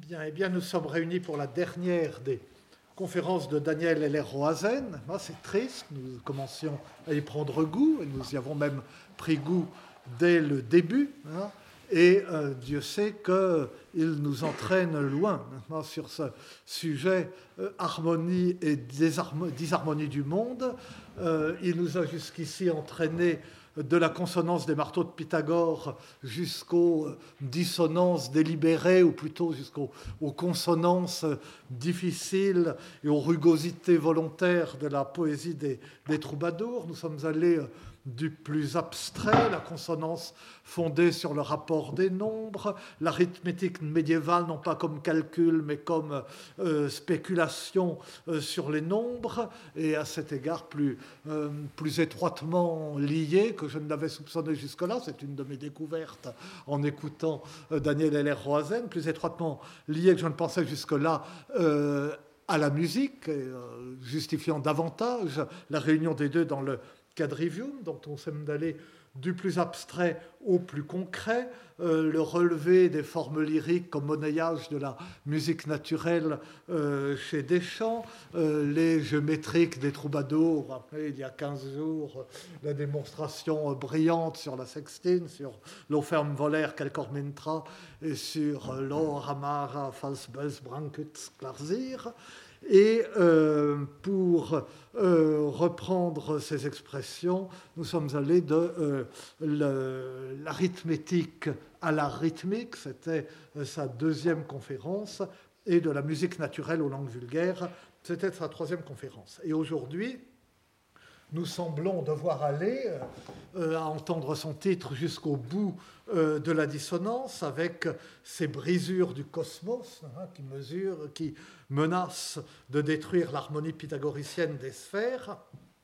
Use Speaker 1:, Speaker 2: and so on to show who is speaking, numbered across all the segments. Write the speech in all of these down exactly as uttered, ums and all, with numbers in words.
Speaker 1: Bien, eh bien, nous sommes réunis pour la dernière des conférences de Daniel Heller-Rohazen. Ah, c'est triste, nous commencions à y prendre goût, et nous y avons même pris goût dès le début. Hein, et euh, Dieu sait qu'il nous entraîne loin hein, sur ce sujet euh, harmonie et disharmonie du monde. Euh, il nous a jusqu'ici entraînés de la consonance des marteaux de Pythagore jusqu'aux dissonances délibérées, ou plutôt jusqu'aux aux consonances difficiles et aux rugosités volontaires de la poésie des, des troubadours. Nous sommes allés du plus abstrait, la consonance fondée sur le rapport des nombres, l'arithmétique médiévale, non pas comme calcul, mais comme euh, spéculation euh, sur les nombres, et à cet égard plus, euh, plus étroitement liée que je ne l'avais soupçonné jusque-là. C'est une de mes découvertes en écoutant euh, Daniel Heller-Rohazen, plus étroitement liée que je ne pensais jusque-là euh, à la musique, et, euh, justifiant davantage la réunion des deux dans le quadrivium, dont on s'aime d'aller du plus abstrait au plus concret, euh, le relevé des formes lyriques comme monnayage de la musique naturelle euh, chez Deschamps, euh, les géométriques des troubadours, après il y a quinze jours, la démonstration euh, brillante sur la sextine, sur l'Oferm Voler Kelkormintra et sur euh, l'Or Amara Falsbels Brankets Klarzir. Et euh, pour euh, reprendre ces expressions, nous sommes allés de euh, le, l'arithmétique à la rythmique, c'était euh, sa deuxième conférence, et de la musique naturelle aux langues vulgaires, c'était sa troisième conférence. Et aujourd'hui, nous semblons devoir aller, euh, à entendre son titre, jusqu'au bout euh, de la dissonance, avec ces brisures du cosmos hein, qui, mesurent, qui menacent de détruire l'harmonie pythagoricienne des sphères.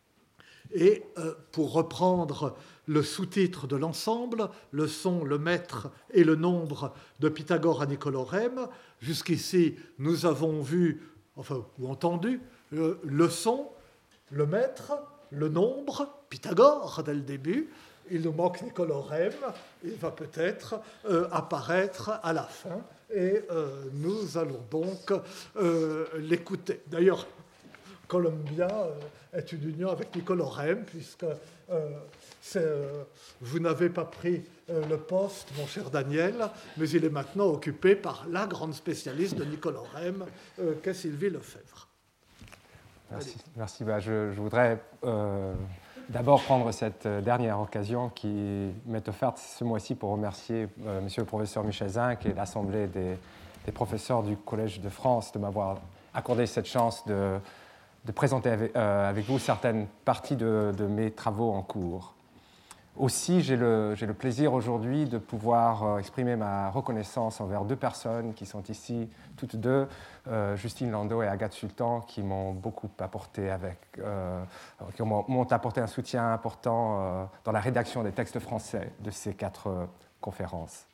Speaker 1: Et euh, pour reprendre le sous-titre de l'ensemble, le son, le mètre et le nombre de Pythagore à Nicolorème, jusqu'ici nous avons vu, enfin, ou entendu, le, le son, le mètre, le nombre, Pythagore dès le début. Il nous manque Nicolorème, il va peut-être euh, apparaître à la fin, et euh, nous allons donc euh, l'écouter. D'ailleurs, Columbia euh, est une union avec Nicolorème, puisque euh, c'est, euh, vous n'avez pas pris euh, le poste, mon cher Daniel, mais il est maintenant occupé par la grande spécialiste de Nicolorème, euh, qu'est Sylvie Lefebvre.
Speaker 2: Merci. Merci. Bah, je, je voudrais euh, d'abord prendre cette dernière occasion qui m'est offerte ce mois-ci pour remercier euh, Monsieur le professeur Michel Zinc et l'Assemblée des, des professeurs du Collège de France de m'avoir accordé cette chance de, de présenter avec, euh, avec vous certaines parties de, de mes travaux en cours. Aussi, j'ai le, j'ai le plaisir aujourd'hui de pouvoir euh, exprimer ma reconnaissance envers deux personnes qui sont ici, toutes deux, euh, Justine Landau et Agathe Sultan, qui m'ont beaucoup apporté, avec, euh, qui m'ont, m'ont apporté un soutien important euh, dans la rédaction des textes français de ces quatre euh, conférences.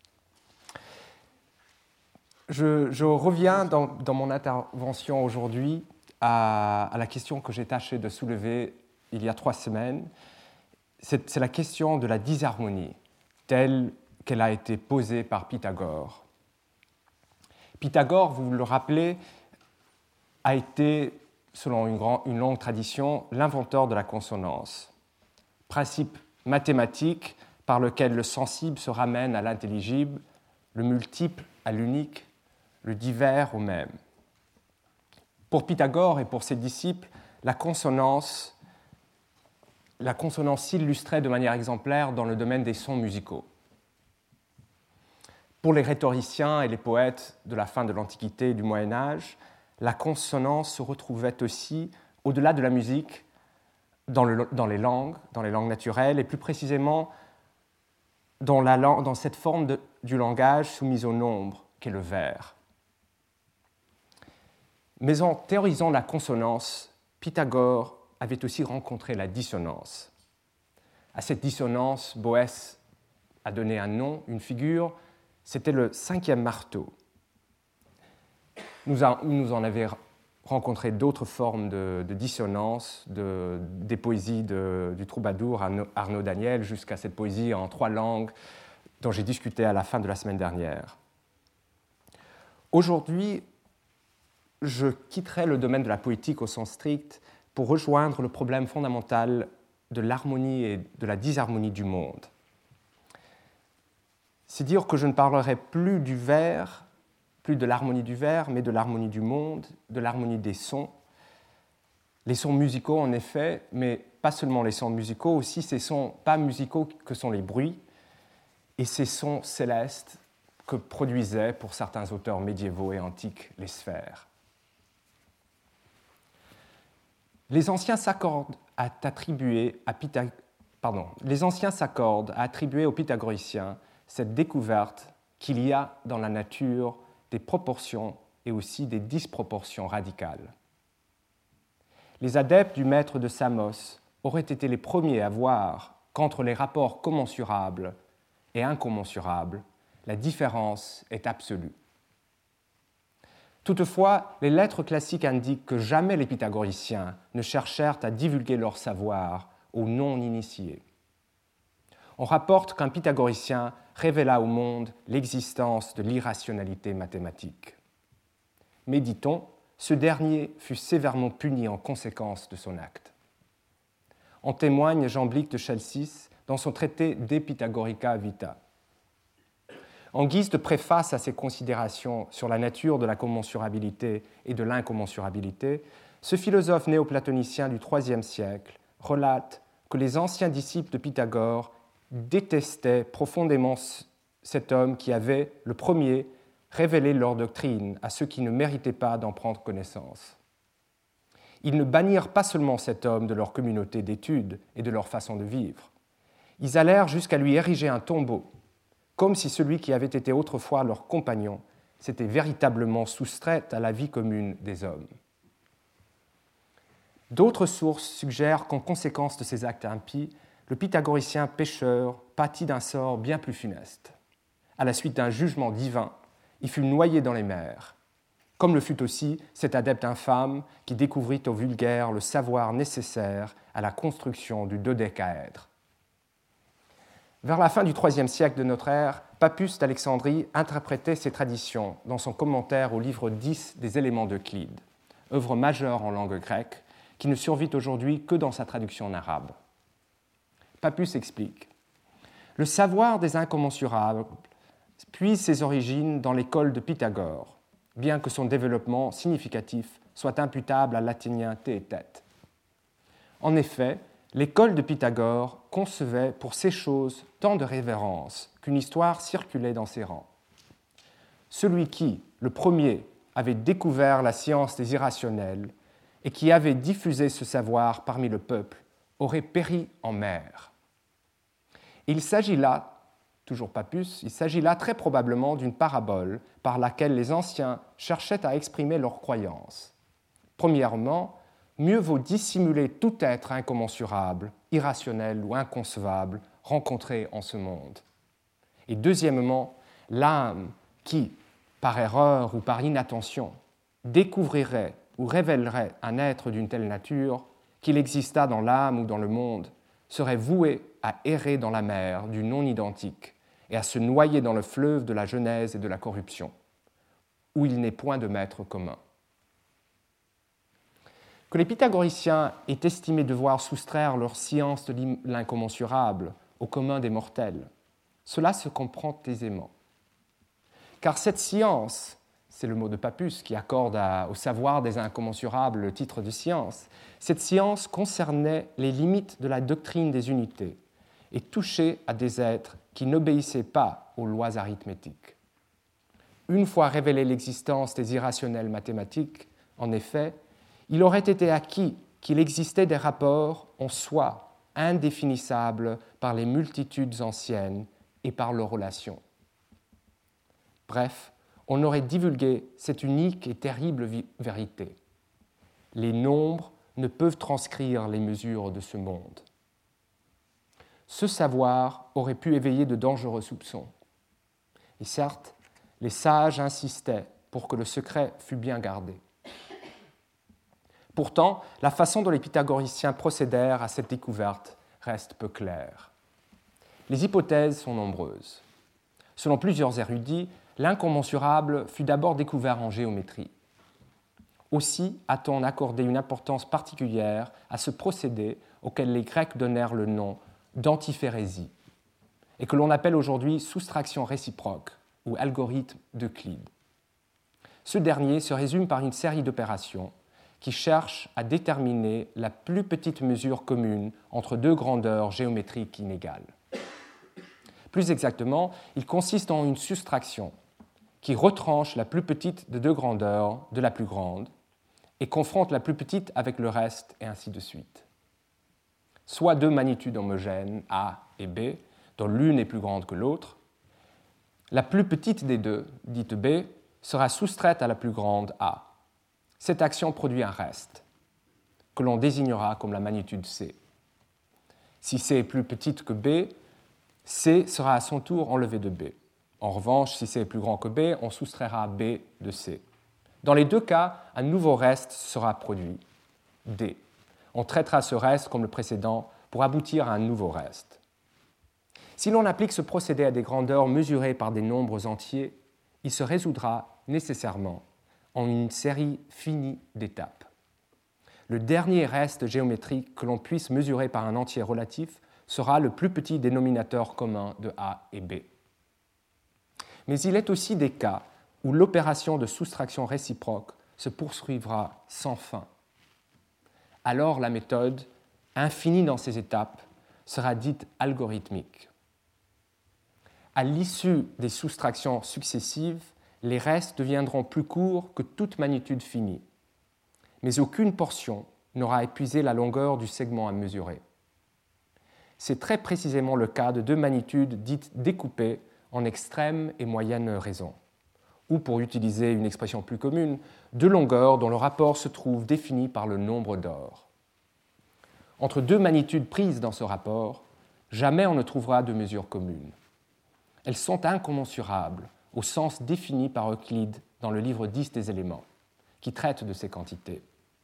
Speaker 2: Je, je reviens dans, dans mon intervention aujourd'hui à, à la question que j'ai tâché de soulever il y a trois semaines. C'est, c'est la question de la disharmonie, telle qu'elle a été posée par Pythagore. Pythagore, vous le rappelez, a été, selon une, grand, une longue tradition, l'inventeur de la consonance, principe mathématique par lequel le sensible se ramène à l'intelligible, le multiple à l'unique, le divers au même. Pour Pythagore et pour ses disciples, la consonance La consonance s'illustrait de manière exemplaire dans le domaine des sons musicaux. Pour les rhétoriciens et les poètes de la fin de l'Antiquité et du Moyen-Âge, la consonance se retrouvait aussi, au-delà de la musique, dans, le, dans les langues, dans les langues naturelles, et plus précisément dans, la, dans cette forme de, du langage soumise au nombre, qu'est le vers. Mais en théorisant la consonance, Pythagore avait aussi rencontré la dissonance. À cette dissonance, Boès a donné un nom, une figure, c'était le cinquième marteau. Nous, a, nous en avions rencontré d'autres formes de, de dissonance, de, des poésies de, du troubadour Arnaud, Arnaud Daniel, jusqu'à cette poésie en trois langues dont j'ai discuté à la fin de la semaine dernière. Aujourd'hui, je quitterai le domaine de la poétique au sens strict pour rejoindre le problème fondamental de l'harmonie et de la disharmonie du monde. C'est dire que je ne parlerai plus du vers, plus de l'harmonie du vers, mais de l'harmonie du monde, de l'harmonie des sons. Les sons musicaux, en effet, mais pas seulement les sons musicaux, aussi ces sons pas musicaux que sont les bruits, et ces sons célestes que produisaient, pour certains auteurs médiévaux et antiques, les sphères. Les anciens s'accordent à attribuer, à Pythag... Pardon. Les anciens s'accordent à attribuer aux pythagoriciens cette découverte qu'il y a dans la nature des proportions et aussi des disproportions radicales. Les adeptes du maître de Samos auraient été les premiers à voir qu'entre les rapports commensurables et incommensurables, la différence est absolue. Toutefois, les lettres classiques indiquent que jamais les pythagoriciens ne cherchèrent à divulguer leur savoir aux non-initiés. On rapporte qu'un pythagoricien révéla au monde l'existence de l'irrationalité mathématique. Mais, dit-on, ce dernier fut sévèrement puni en conséquence de son acte. En témoigne Jamblique de Chalcis dans son traité De Pythagorica Vita. En guise de préface à ses considérations sur la nature de la commensurabilité et de l'incommensurabilité, ce philosophe néoplatonicien du troisième siècle relate que les anciens disciples de Pythagore détestaient profondément cet homme qui avait, le premier, révélé leur doctrine à ceux qui ne méritaient pas d'en prendre connaissance. Ils ne bannirent pas seulement cet homme de leur communauté d'études et de leur façon de vivre. Ils allèrent jusqu'à lui ériger un tombeau, comme si celui qui avait été autrefois leur compagnon s'était véritablement soustrait à la vie commune des hommes. D'autres sources suggèrent qu'en conséquence de ces actes impies, le pythagoricien pécheur pâtit d'un sort bien plus funeste. À la suite d'un jugement divin, il fut noyé dans les mers, comme le fut aussi cet adepte infâme qui découvrit au vulgaire le savoir nécessaire à la construction du dodécaèdre. Vers la fin du troisième siècle de notre ère, Pappus d'Alexandrie interprétait ces traditions dans son commentaire au livre dix des Éléments d'Euclide, œuvre majeure en langue grecque, qui ne survit aujourd'hui que dans sa traduction en arabe. Pappus explique « Le savoir des incommensurables puise ses origines dans l'école de Pythagore, bien que son développement significatif soit imputable à l'athénien Théétète. En effet, l'école de Pythagore concevait pour ces choses tant de révérence qu'une histoire circulait dans ses rangs. Celui qui, le premier, avait découvert la science des irrationnels et qui avait diffusé ce savoir parmi le peuple aurait péri en mer. Il s'agit là, toujours Pappus, il s'agit là très probablement d'une parabole par laquelle les anciens cherchaient à exprimer leurs croyances. Premièrement, mieux vaut dissimuler tout être incommensurable, irrationnel ou inconcevable rencontré en ce monde. Et deuxièmement, l'âme qui, par erreur ou par inattention, découvrirait ou révélerait un être d'une telle nature qu'il exista dans l'âme ou dans le monde, serait vouée à errer dans la mer du non-identique et à se noyer dans le fleuve de la genèse et de la corruption, où il n'est point de maître commun. Que les pythagoriciens aient estimé devoir soustraire leur science de l'incommensurable au commun des mortels, cela se comprend aisément. Car cette science, c'est le mot de Pappus qui accorde à, au savoir des incommensurables le titre de science, cette science concernait les limites de la doctrine des unités et touchait à des êtres qui n'obéissaient pas aux lois arithmétiques. Une fois révélée l'existence des irrationnels mathématiques, en effet, il aurait été acquis qu'il existait des rapports en soi indéfinissables par les multitudes anciennes et par leurs relations. Bref, on aurait divulgué cette unique et terrible vérité. Les nombres ne peuvent transcrire les mesures de ce monde. Ce savoir aurait pu éveiller de dangereux soupçons. Et certes, les sages insistaient pour que le secret fût bien gardé. Pourtant, la façon dont les pythagoriciens procédèrent à cette découverte reste peu claire. Les hypothèses sont nombreuses. Selon plusieurs érudits, l'incommensurable fut d'abord découvert en géométrie. Aussi a-t-on accordé une importance particulière à ce procédé auquel les Grecs donnèrent le nom d'antiphérésie, et que l'on appelle aujourd'hui soustraction réciproque ou algorithme d'Euclide. Ce dernier se résume par une série d'opérations qui cherchent à déterminer la plus petite mesure commune entre deux grandeurs géométriques inégales. Plus exactement, il consiste en une soustraction qui retranche la plus petite de deux grandeurs de la plus grande et confronte la plus petite avec le reste, et ainsi de suite. Soit deux magnitudes homogènes, A et B, dont l'une est plus grande que l'autre, la plus petite des deux, dite B, sera soustraite à la plus grande A. Cette action produit un reste, que l'on désignera comme la magnitude C. Si C est plus petite que B, C sera à son tour enlevé de B. En revanche, si C est plus grand que B, on soustraira B de C. Dans les deux cas, un nouveau reste sera produit, D. On traitera ce reste comme le précédent pour aboutir à un nouveau reste. Si l'on applique ce procédé à des grandeurs mesurées par des nombres entiers, il se résoudra nécessairement en une série finie d'étapes. Le dernier reste géométrique que l'on puisse mesurer par un entier relatif sera le plus petit dénominateur commun de A et B. Mais il est aussi des cas où l'opération de soustraction réciproque se poursuivra sans fin. Alors la méthode, infinie dans ses étapes, sera dite algorithmique. À l'issue des soustractions successives, les restes deviendront plus courts que toute magnitude finie, mais aucune portion n'aura épuisé la longueur du segment à mesurer. C'est très précisément le cas de deux magnitudes dites découpées en extrême et moyenne raison, ou pour utiliser une expression plus commune, deux longueurs dont le rapport se trouve défini par le nombre d'or. Entre deux magnitudes prises dans ce rapport, jamais on ne trouvera de mesure commune. Elles sont incommensurables au sens défini par Euclide dans le livre dix des éléments, qui traite de ces quantités.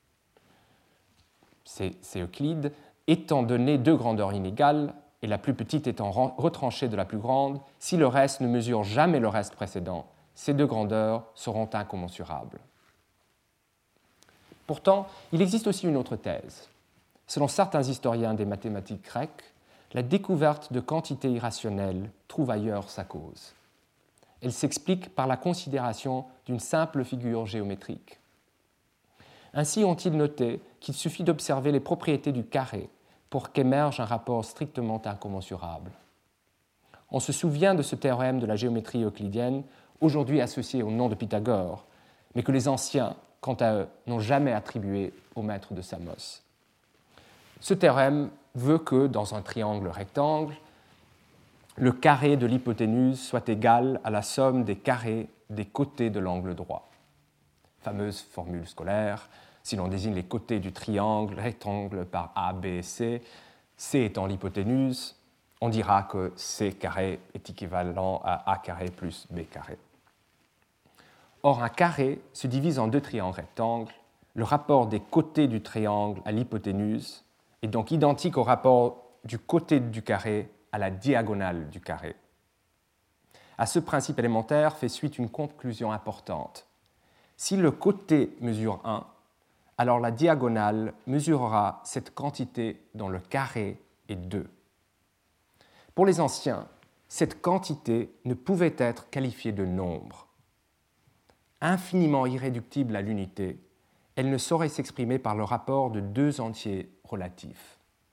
Speaker 2: C'est, c'est Euclide, étant donné deux grandeurs inégales, et la plus petite étant retranchée de la plus grande, si le reste ne mesure jamais le reste précédent, ces deux grandeurs seront incommensurables. Pourtant, il existe aussi une autre thèse. Selon certains historiens des mathématiques grecques, la découverte de quantités irrationnelles trouve ailleurs sa cause. Elle s'explique par la considération d'une simple figure géométrique. Ainsi ont-ils noté qu'il suffit d'observer les propriétés du carré pour qu'émerge un rapport strictement incommensurable. On se souvient de ce théorème de la géométrie euclidienne, aujourd'hui associé au nom de Pythagore, mais que les anciens, quant à eux, n'ont jamais attribué au maître de Samos. Ce théorème veut que, dans un triangle rectangle, le carré de l'hypoténuse soit égal à la somme des carrés des côtés de l'angle droit. Fameuse formule scolaire, si l'on désigne les côtés du triangle rectangle par A, B et C, C étant l'hypoténuse, on dira que C carré est équivalent à A carré plus B carré. Or, un carré se divise en deux triangles rectangles. Le rapport des côtés du triangle à l'hypoténuse est donc identique au rapport du côté du carré à la diagonale du carré. À ce principe élémentaire fait suite une conclusion importante. Si le côté mesure un, alors la diagonale mesurera cette quantité dont le carré est deux. Pour les anciens, cette quantité ne pouvait être qualifiée de nombre. Infiniment irréductible à l'unité, elle ne saurait s'exprimer par le rapport de deux entiers relatifs.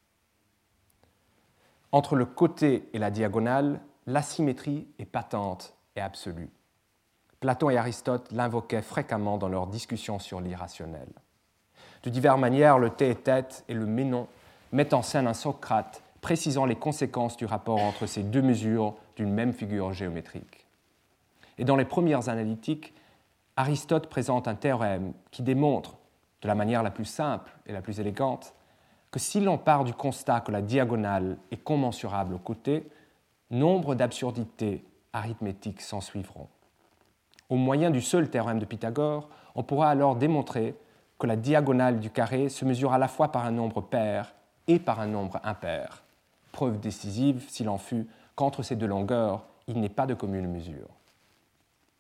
Speaker 2: Entre le côté et la diagonale, l'asymétrie est patente et absolue. Platon et Aristote l'invoquaient fréquemment dans leurs discussions sur l'irrationnel. De diverses manières, le tête-tête et le ménon mettent en scène un Socrate précisant les conséquences du rapport entre ces deux mesures d'une même figure géométrique. Et dans les premières analytiques, Aristote présente un théorème qui démontre, de la manière la plus simple et la plus élégante, que si l'on part du constat que la diagonale est commensurable aux côtés, nombre d'absurdités arithmétiques s'en suivront. Au moyen du seul théorème de Pythagore, on pourra alors démontrer que la diagonale du carré se mesure à la fois par un nombre pair et par un nombre impair. Preuve décisive, s'il en fut, qu'entre ces deux longueurs, il n'est pas de commune mesure.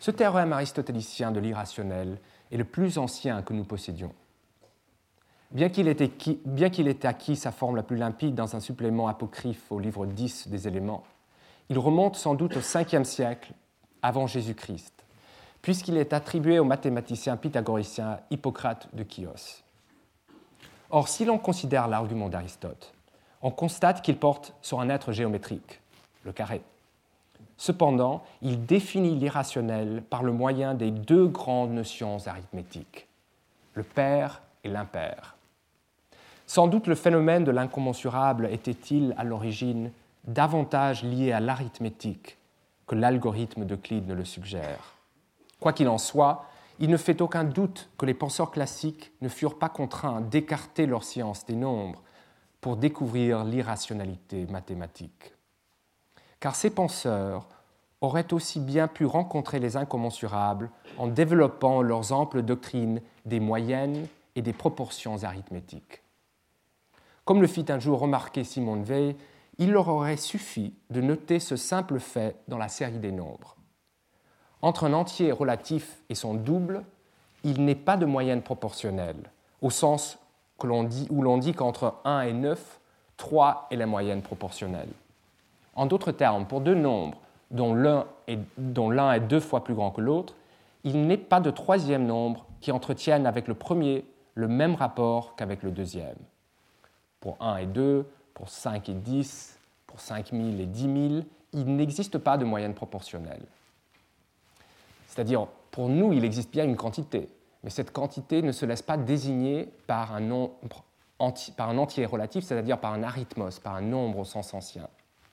Speaker 2: Ce théorème aristotélicien de l'irrationnel est le plus ancien que nous possédions. Bien qu'il ait, acquis, bien qu'il ait acquis sa forme la plus limpide dans un supplément apocryphe au livre dix des Éléments, il remonte sans doute au cinquième siècle avant Jésus-Christ, puisqu'il est attribué au mathématicien pythagoricien Hippocrate de Chios. Or, si l'on considère l'argument d'Aristote, on constate qu'il porte sur un être géométrique, le carré. Cependant, il définit l'irrationnel par le moyen des deux grandes notions arithmétiques, le pair et l'impair. Sans doute le phénomène de l'incommensurable était-il à l'origine davantage lié à l'arithmétique que l'algorithme d'Euclide ne le suggère. Quoi qu'il en soit, il ne fait aucun doute que les penseurs classiques ne furent pas contraints d'écarter leur science des nombres pour découvrir l'irrationalité mathématique. Car ces penseurs auraient aussi bien pu rencontrer les incommensurables en développant leurs amples doctrines des moyennes et des proportions arithmétiques. Comme le fit un jour remarquer Simone Weil, il leur aurait suffi de noter ce simple fait dans la série des nombres. Entre un entier relatif et son double, il n'est pas de moyenne proportionnelle, au sens que l'on dit, où l'on dit qu'entre un et neuf, trois est la moyenne proportionnelle. En d'autres termes, pour deux nombres dont l'un est, dont l'un est deux fois plus grand que l'autre, il n'est pas de troisième nombre qui entretienne avec le premier le même rapport qu'avec le deuxième. Pour un et deux, pour cinq et dix, pour cinq mille et dix mille, il n'existe pas de moyenne proportionnelle. C'est-à-dire, pour nous, il existe bien une quantité, mais cette quantité ne se laisse pas désigner par un, nombre enti, par un entier relatif, c'est-à-dire par un arithmos, par un nombre au sens ancien.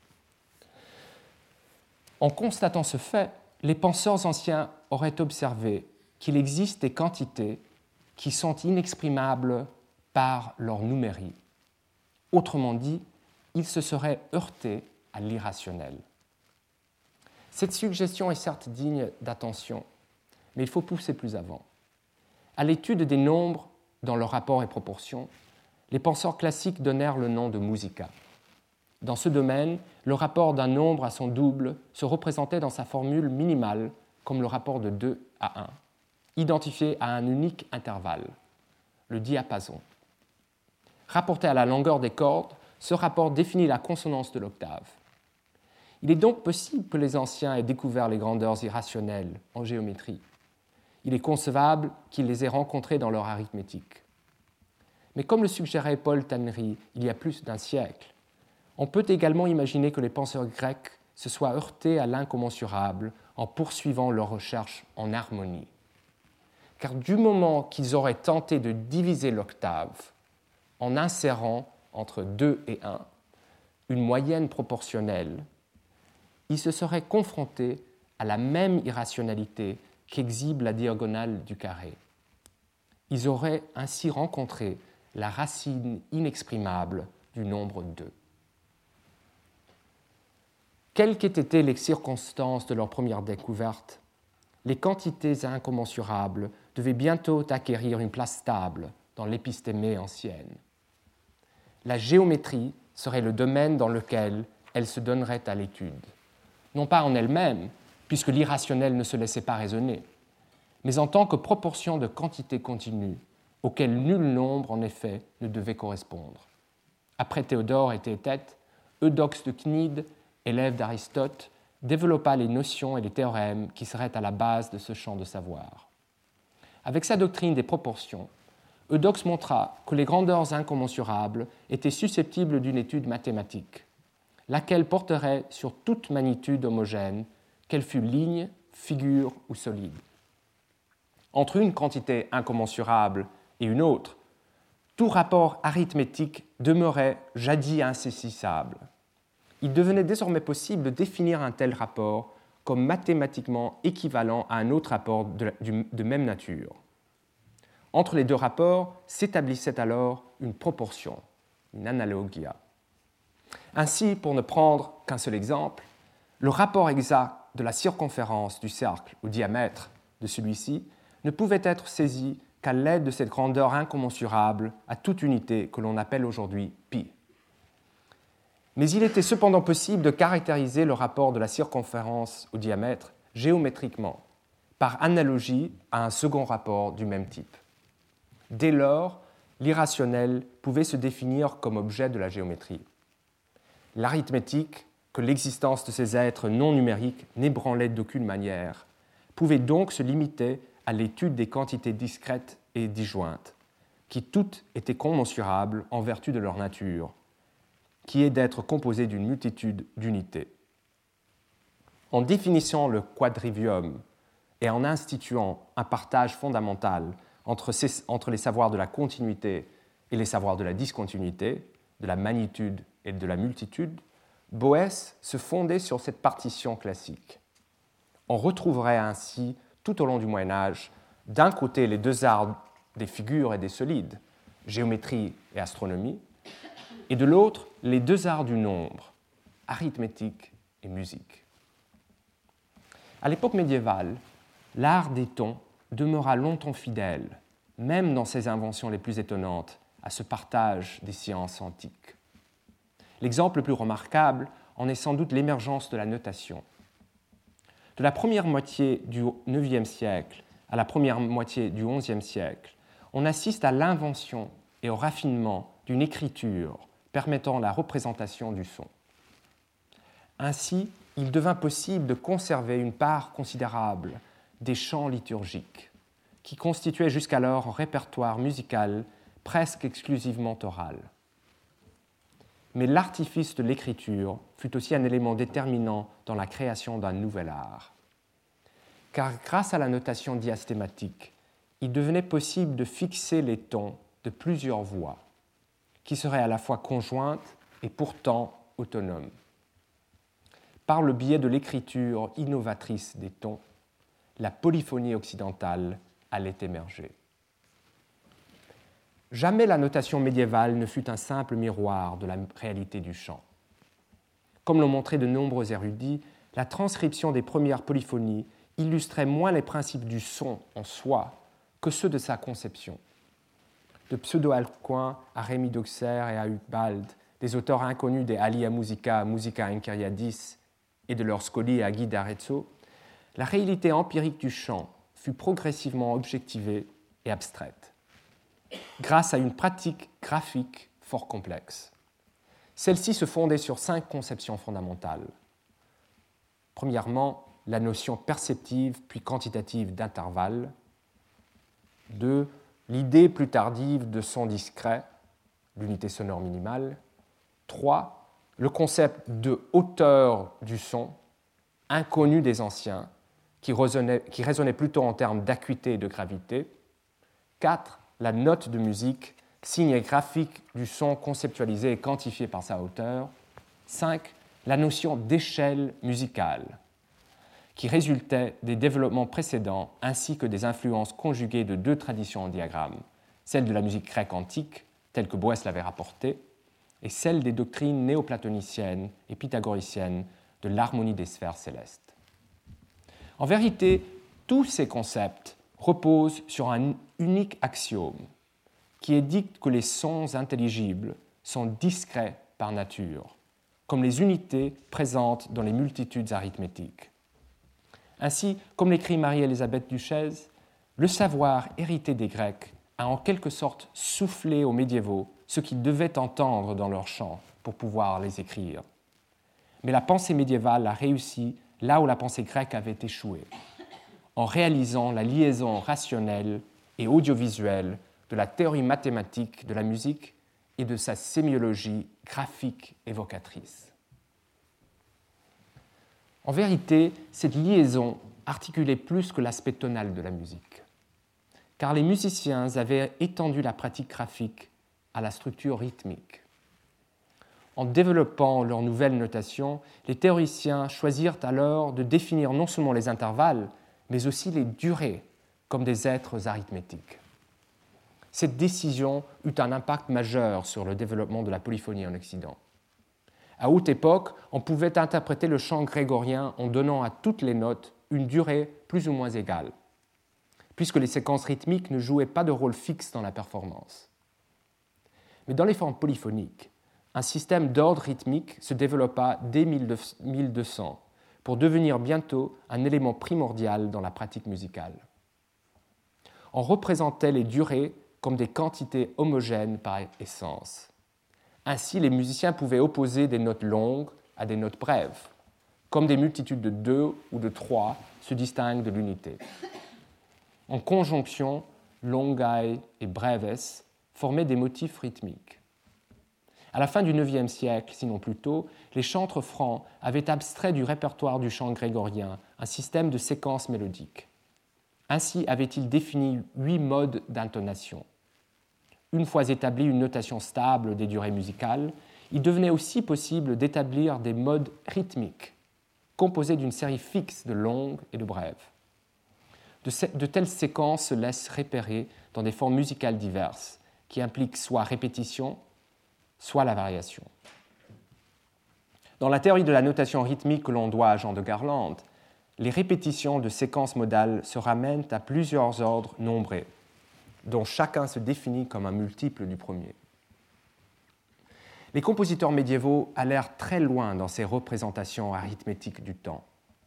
Speaker 2: En constatant ce fait, les penseurs anciens auraient observé qu'il existe des quantités qui sont inexprimables par leur numérie. Autrement dit, ils se seraient heurtés à l'irrationnel. Cette suggestion est certes digne d'attention, mais il faut pousser plus avant. À l'étude des nombres dans leur rapport et proportion, les penseurs classiques donnèrent le nom de musica. Dans ce domaine, le rapport d'un nombre à son double se représentait dans sa formule minimale comme le rapport de deux à un, identifié à un unique intervalle, le diapason. Rapporté à la longueur des cordes, ce rapport définit la consonance de l'octave. Il est donc possible que les anciens aient découvert les grandeurs irrationnelles en géométrie. Il est concevable qu'ils les aient rencontrées dans leur arithmétique. Mais comme le suggérait Paul Tannery il y a plus d'un siècle, on peut également imaginer que les penseurs grecs se soient heurtés à l'incommensurable en poursuivant leurs recherches en harmonie. Car du moment qu'ils auraient tenté de diviser l'octave en insérant entre deux et un une moyenne proportionnelle, ils se seraient confrontés à la même irrationalité qu'exhibe la diagonale du carré. Ils auraient ainsi rencontré la racine inexprimable du nombre deux. Quelles qu'aient été les circonstances de leur première découverte, les quantités incommensurables devaient bientôt acquérir une place stable dans l'épistémée ancienne. La géométrie serait le domaine dans lequel elles se donneraient à l'étude, non pas en elles-mêmes, puisque l'irrationnel ne se laissait pas raisonner, mais en tant que proportion de quantités continues, auxquelles nul nombre, en effet, ne devait correspondre. Après Théodore et Théétète, Eudoxe de Cnide, élève d'Aristote, développa les notions et les théorèmes qui seraient à la base de ce champ de savoir. Avec sa doctrine des proportions, Eudoxe montra que les grandeurs incommensurables étaient susceptibles d'une étude mathématique, laquelle porterait sur toute magnitude homogène, qu'elle fût ligne, figure ou solide. Entre une quantité incommensurable et une autre, tout rapport arithmétique demeurait jadis insaisissable. Il devenait désormais possible de définir un tel rapport comme mathématiquement équivalent à un autre rapport de, de même nature. Entre les deux rapports s'établissait alors une proportion, une analogia. Ainsi, pour ne prendre qu'un seul exemple, le rapport exact de la circonférence du cercle au diamètre de celui-ci ne pouvait être saisi qu'à l'aide de cette grandeur incommensurable à toute unité que l'on appelle aujourd'hui pi. Mais il était cependant possible de caractériser le rapport de la circonférence au diamètre géométriquement, par analogie à un second rapport du même type. Dès lors, l'irrationnel pouvait se définir comme objet de la géométrie. L'arithmétique, que l'existence de ces êtres non numériques n'ébranlait d'aucune manière, pouvait donc se limiter à l'étude des quantités discrètes et disjointes, qui toutes étaient commensurables en vertu de leur nature, qui est d'être composées d'une multitude d'unités. En définissant le quadrivium et en instituant un partage fondamental entre, ces, entre les savoirs de la continuité et les savoirs de la discontinuité, de la magnitude et de la multitude, Boès se fondait sur cette partition classique. On retrouverait ainsi, tout au long du Moyen-Âge, d'un côté les deux arts des figures et des solides, géométrie et astronomie, et de l'autre les deux arts du nombre, arithmétique et musique. À l'époque médiévale, l'art des tons demeura longtemps fidèle, même dans ses inventions les plus étonnantes, à ce partage des sciences antiques. L'exemple le plus remarquable en est sans doute l'émergence de la notation. De la première moitié du neuvième siècle à la première moitié du onzième siècle, on assiste à l'invention et au raffinement d'une écriture permettant la représentation du son. Ainsi, il devint possible de conserver une part considérable des chants liturgiques, qui constituaient jusqu'alors un répertoire musical presque exclusivement oral. Mais l'artifice de l'écriture fut aussi un élément déterminant dans la création d'un nouvel art. Car grâce à la notation diastématique, il devenait possible de fixer les tons de plusieurs voix, qui seraient à la fois conjointes et pourtant autonomes. Par le biais de l'écriture innovatrice des tons, la polyphonie occidentale allait émerger. Jamais la notation médiévale ne fut un simple miroir de la réalité du chant. Comme l'ont montré de nombreux érudits, la transcription des premières polyphonies illustrait moins les principes du son en soi que ceux de sa conception. De Pseudo-Alcuin à Rémy d'Auxerre et à Hucbald, des auteurs inconnus des Alia Musica, Musica Enchiriadis et de leurs scoli à Guy d'Arezzo, la réalité empirique du chant fut progressivement objectivée et abstraite, grâce à une pratique graphique fort complexe. Celle-ci se fondait sur cinq conceptions fondamentales. Premièrement, la notion perceptive puis quantitative d'intervalle. Deux, l'idée plus tardive de son discret, l'unité sonore minimale. Trois, le concept de hauteur du son, inconnu des anciens, qui résonnait, qui résonnait plutôt en termes d'acuité et de gravité. Quatre, la note de musique, signe graphique du son conceptualisé et quantifié par sa hauteur. Cinq, la notion d'échelle musicale, qui résultait des développements précédents ainsi que des influences conjuguées de deux traditions en diagramme, celle de la musique grecque antique, telle que Boès l'avait rapportée, et celle des doctrines néoplatoniciennes et pythagoriciennes de l'harmonie des sphères célestes. En vérité, tous ces concepts reposent sur un unique axiome qui édicte que les sons intelligibles sont discrets par nature, comme les unités présentes dans les multitudes arithmétiques. Ainsi, comme l'écrit Marie-Élisabeth Duchesne, le savoir hérité des Grecs a en quelque sorte soufflé aux médiévaux ce qu'ils devaient entendre dans leurs chants pour pouvoir les écrire. Mais la pensée médiévale a réussi là où la pensée grecque avait échoué, en réalisant la liaison rationnelle et audiovisuelle de la théorie mathématique de la musique et de sa sémiologie graphique évocatrice. En vérité, cette liaison articulait plus que l'aspect tonal de la musique, car les musiciens avaient étendu la pratique graphique à la structure rythmique. En développant leur nouvelle notation, les théoriciens choisirent alors de définir non seulement les intervalles, mais aussi les durées comme des êtres arithmétiques. Cette décision eut un impact majeur sur le développement de la polyphonie en Occident. À haute époque, on pouvait interpréter le chant grégorien en donnant à toutes les notes une durée plus ou moins égale, puisque les séquences rythmiques ne jouaient pas de rôle fixe dans la performance. Mais dans les formes polyphoniques, un système d'ordre rythmique se développa dès mille deux cents pour devenir bientôt un élément primordial dans la pratique musicale. On représentait les durées comme des quantités homogènes par essence. Ainsi, les musiciens pouvaient opposer des notes longues à des notes brèves, comme des multitudes de deux ou de trois se distinguent de l'unité. En conjonction, longae et breves formaient des motifs rythmiques. À la fin du neuvième siècle, sinon plus tôt, les chantres francs avaient abstrait du répertoire du chant grégorien un système de séquences mélodiques. Ainsi avait-il défini huit modes d'intonation. Une fois établie une notation stable des durées musicales, il devenait aussi possible d'établir des modes rythmiques, composés d'une série fixe de longues et de brèves. De, ce, de telles séquences se laissent repérer dans des formes musicales diverses, qui impliquent soit répétition, soit la variation. Dans la théorie de la notation rythmique que l'on doit à Jean de Garland, les répétitions de séquences modales se ramènent à plusieurs ordres nombrés, dont chacun se définit comme un multiple du premier. Les compositeurs médiévaux allèrent très loin dans ces représentations arithmétiques du temps.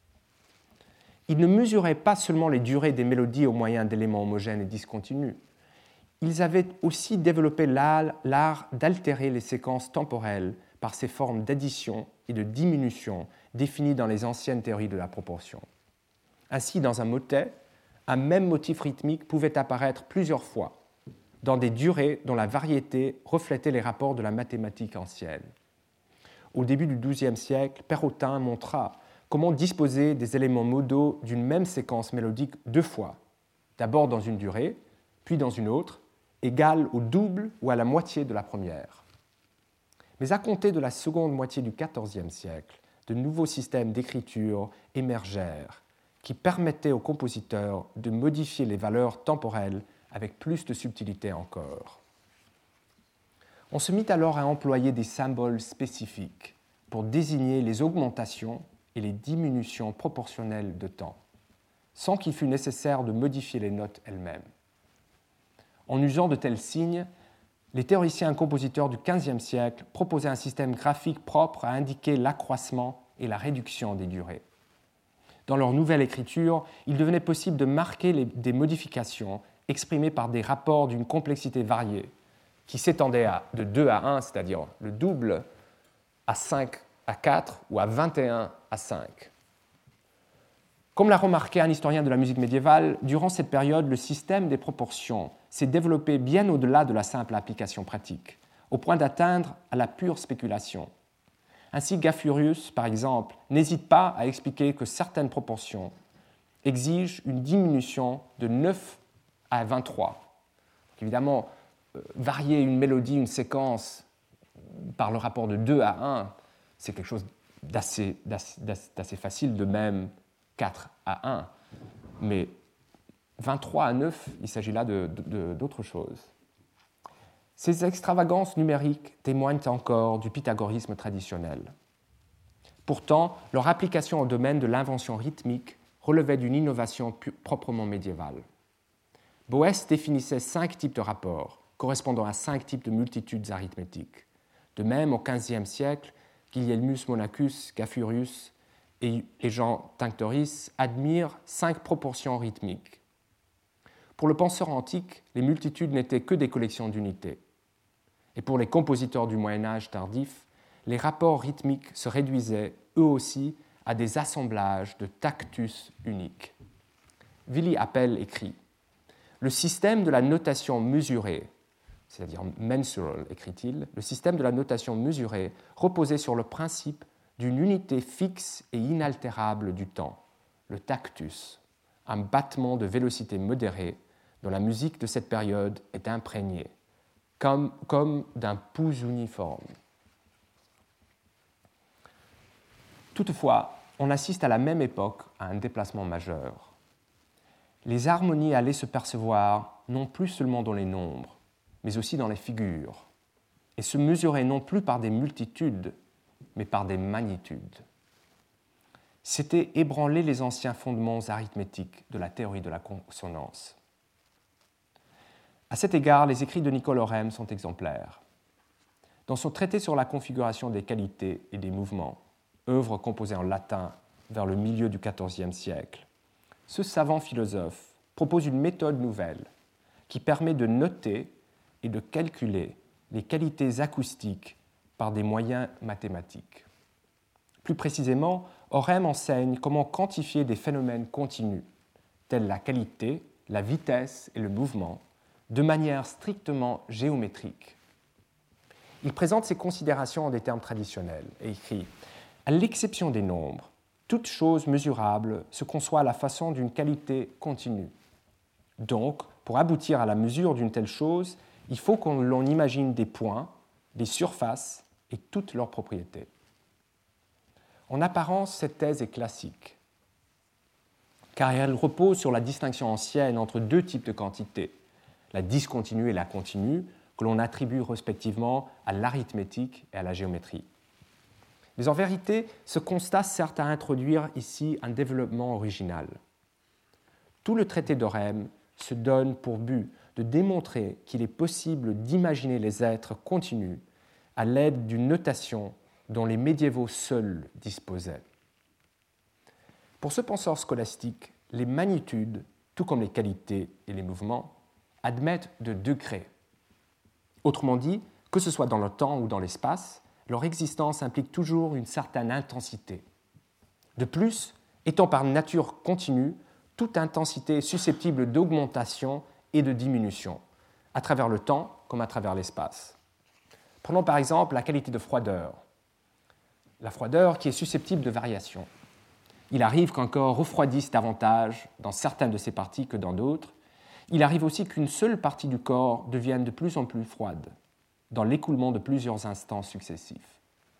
Speaker 2: Ils ne mesuraient pas seulement les durées des mélodies au moyen d'éléments homogènes et discontinus. Ils avaient aussi développé l'art d'altérer les séquences temporelles par ces formes d'addition et de diminution définies dans les anciennes théories de la proportion. Ainsi, dans un motet, un même motif rythmique pouvait apparaître plusieurs fois, dans des durées dont la variété reflétait les rapports de la mathématique ancienne. Au début du douzième siècle, Perrotin montra comment disposer des éléments modaux d'une même séquence mélodique deux fois, d'abord dans une durée, puis dans une autre, égale au double ou à la moitié de la première. Mais à compter de la seconde moitié du quatorzième siècle, de nouveaux systèmes d'écriture émergèrent qui permettaient aux compositeurs de modifier les valeurs temporelles avec plus de subtilité encore. On se mit alors à employer des symboles spécifiques pour désigner les augmentations et les diminutions proportionnelles de temps, sans qu'il fût nécessaire de modifier les notes elles-mêmes. En usant de tels signes, les théoriciens compositeurs du quinzième siècle proposaient un système graphique propre à indiquer l'accroissement et la réduction des durées. Dans leur nouvelle écriture, il devenait possible de marquer les, des modifications exprimées par des rapports d'une complexité variée, qui s'étendaient à, de deux à un, c'est-à-dire le double, à cinq à quatre ou à vingt et un à cinq. Comme l'a remarqué un historien de la musique médiévale, durant cette période, le système des proportions s'est développé bien au-delà de la simple application pratique, au point d'atteindre à la pure spéculation. Ainsi, Gaffurius, par exemple, n'hésite pas à expliquer que certaines proportions exigent une diminution de neuf à vingt-trois. Donc, évidemment, euh, varier une mélodie, une séquence par le rapport de deux à un, c'est quelque chose d'assez, d'assez, d'assez facile, de même quatre à un. Mais vingt-trois à neuf, il s'agit là de, de, d'autre chose. Ces extravagances numériques témoignent encore du pythagorisme traditionnel. Pourtant, leur application au domaine de l'invention rythmique relevait d'une innovation pu- proprement médiévale. Boès définissait cinq types de rapports, correspondant à cinq types de multitudes arithmétiques. De même, au quinzième siècle, Guilhelmus Monachus, Gaffurius et Jean Tinctoris admirent cinq proportions rythmiques. Pour le penseur antique, les multitudes n'étaient que des collections d'unités. Et pour les compositeurs du Moyen-Âge tardif, les rapports rythmiques se réduisaient, eux aussi, à des assemblages de tactus uniques. Willy Apel écrit « Le système de la notation mesurée, c'est-à-dire mensural, écrit-il, le système de la notation mesurée reposait sur le principe d'une unité fixe et inaltérable du temps, le tactus, un battement de vélocité modérée dont la musique de cette période est imprégnée, comme, comme d'un pouls uniforme. » Toutefois, on assiste à la même époque à un déplacement majeur. Les harmonies allaient se percevoir non plus seulement dans les nombres, mais aussi dans les figures, et se mesuraient non plus par des multitudes, mais par des magnitudes. C'était ébranler les anciens fondements arithmétiques de la théorie de la consonance. À cet égard, les écrits de Nicole Orem sont exemplaires. Dans son traité sur la configuration des qualités et des mouvements, œuvre composée en latin vers le milieu du quatorzième siècle, ce savant philosophe propose une méthode nouvelle qui permet de noter et de calculer les qualités acoustiques par des moyens mathématiques. Plus précisément, Orem enseigne comment quantifier des phénomènes continus, tels la qualité, la vitesse et le mouvement, de manière strictement géométrique. Il présente ses considérations en des termes traditionnels et écrit « À l'exception des nombres, toute chose mesurable se conçoit à la façon d'une qualité continue. Donc, pour aboutir à la mesure d'une telle chose, il faut qu'on l'on imagine des points, des surfaces et toutes leurs propriétés. » En apparence, cette thèse est classique, car elle repose sur la distinction ancienne entre deux types de quantités, la discontinue et la continue, que l'on attribue respectivement à l'arithmétique et à la géométrie. Mais en vérité, ce constat sert à introduire ici un développement original. Tout le traité d'Orem se donne pour but de démontrer qu'il est possible d'imaginer les êtres continus à l'aide d'une notation dont les médiévaux seuls disposaient. Pour ce penseur scolastique, les magnitudes, tout comme les qualités et les mouvements, admettent de degrés. Autrement dit, que ce soit dans le temps ou dans l'espace, leur existence implique toujours une certaine intensité. De plus, étant par nature continue, toute intensité est susceptible d'augmentation et de diminution, à travers le temps comme à travers l'espace. Prenons par exemple la qualité de froideur. La froideur qui est susceptible de variation. Il arrive qu'un corps refroidisse davantage dans certaines de ses parties que dans d'autres. Il arrive aussi qu'une seule partie du corps devienne de plus en plus froide, dans l'écoulement de plusieurs instants successifs.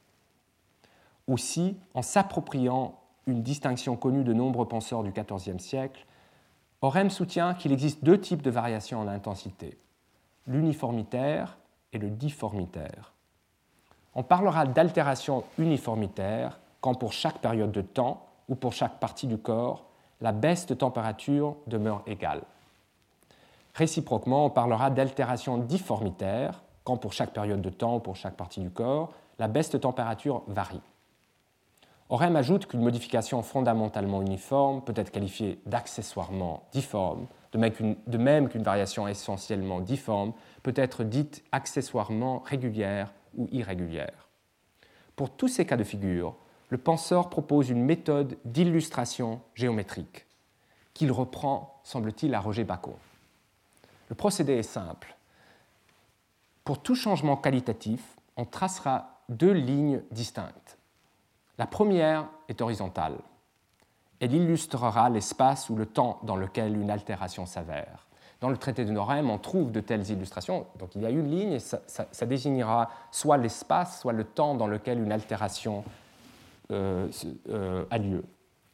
Speaker 2: Aussi, en s'appropriant une distinction connue de nombreux penseurs du quatorzième siècle, Orem soutient qu'il existe deux types de variations en intensité, l'uniformitaire et le difformitaire. On parlera d'altération uniformitaire quand pour chaque période de temps ou pour chaque partie du corps, la baisse de température demeure égale. Réciproquement, on parlera d'altération difformitaire quand pour chaque période de temps ou pour chaque partie du corps, la baisse de température varie. Orem ajoute qu'une modification fondamentalement uniforme peut être qualifiée d'accessoirement difforme, de même qu'une, de même qu'une variation essentiellement difforme peut être dite accessoirement régulière ou irrégulière. Pour tous ces cas de figure, le penseur propose une méthode d'illustration géométrique qu'il reprend, semble-t-il, à Roger Bacon. Le procédé est simple. Pour tout changement qualitatif, on tracera deux lignes distinctes. La première est horizontale. Elle illustrera l'espace ou le temps dans lequel une altération s'avère. Dans le traité de Orem, on trouve de telles illustrations. Donc il y a une ligne et ça, ça, ça désignera soit l'espace, soit le temps dans lequel une altération euh, euh, a lieu.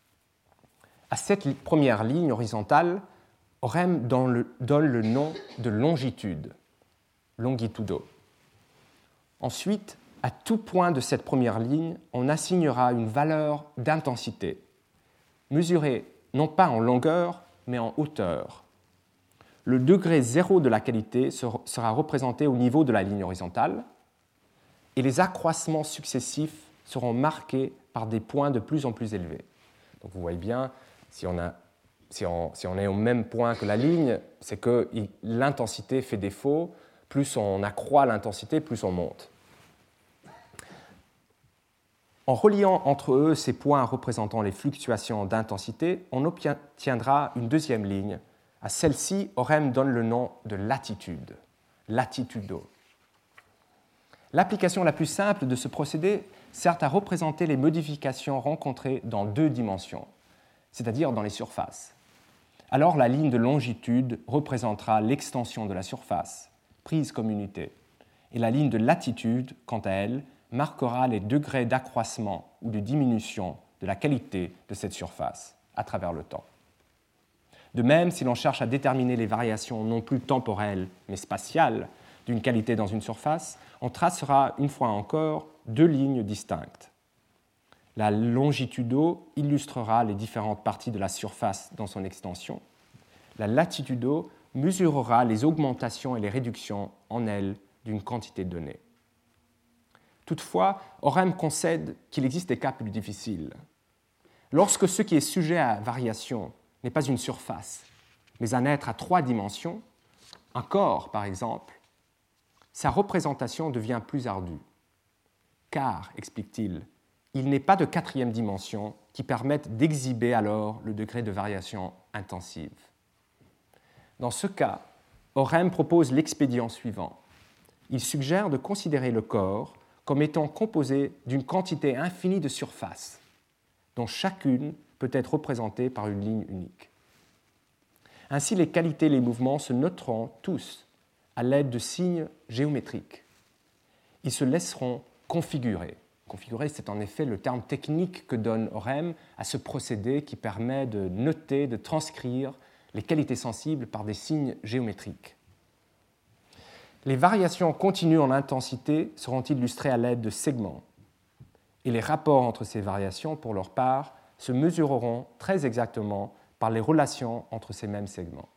Speaker 2: À cette première ligne horizontale, Orem donne le, donne le nom de longitude, longitudo. Ensuite, à tout point de cette première ligne, on assignera une valeur d'intensité, mesurée non pas en longueur, mais en hauteur. Le degré zéro de la qualité sera représenté au niveau de la ligne horizontale et les accroissements successifs seront marqués par des points de plus en plus élevés. Donc vous voyez bien, si on, a, si on, si on est au même point que la ligne, c'est que l'intensité fait défaut. Plus on accroît l'intensité, plus on monte. En reliant entre eux ces points représentant les fluctuations d'intensité, on obtiendra une deuxième ligne. À celle-ci, Orem donne le nom de latitude, latitudo. L'application la plus simple de ce procédé sert à représenter les modifications rencontrées dans deux dimensions, c'est-à-dire dans les surfaces. Alors la ligne de longitude représentera l'extension de la surface, prise comme unité, et la ligne de latitude, quant à elle, marquera les degrés d'accroissement ou de diminution de la qualité de cette surface à travers le temps. De même, si l'on cherche à déterminer les variations non plus temporelles mais spatiales d'une qualité dans une surface, on tracera une fois encore deux lignes distinctes. La longitudo illustrera les différentes parties de la surface dans son extension. La latitudo mesurera les augmentations et les réductions en elle d'une quantité donnée. Toutefois, Orem concède qu'il existe des cas plus difficiles. Lorsque ce qui est sujet à variation n'est pas une surface, mais un être à trois dimensions, un corps par exemple, sa représentation devient plus ardue. Car, explique-t-il, il n'est pas de quatrième dimension qui permette d'exhiber alors le degré de variation intensive. Dans ce cas, Orem propose l'expédient suivant. Il suggère de considérer le corps comme étant composé d'une quantité infinie de surfaces, dont chacune peut être représentée par une ligne unique. Ainsi, les qualités et les mouvements se noteront tous à l'aide de signes géométriques. Ils se laisseront configurer. Configurer, c'est en effet le terme technique que donne Orem à ce procédé qui permet de noter, de transcrire les qualités sensibles par des signes géométriques. Les variations continues en intensité seront illustrées à l'aide de segments, et les rapports entre ces variations, pour leur part, se mesureront très exactement par les relations entre ces mêmes segments.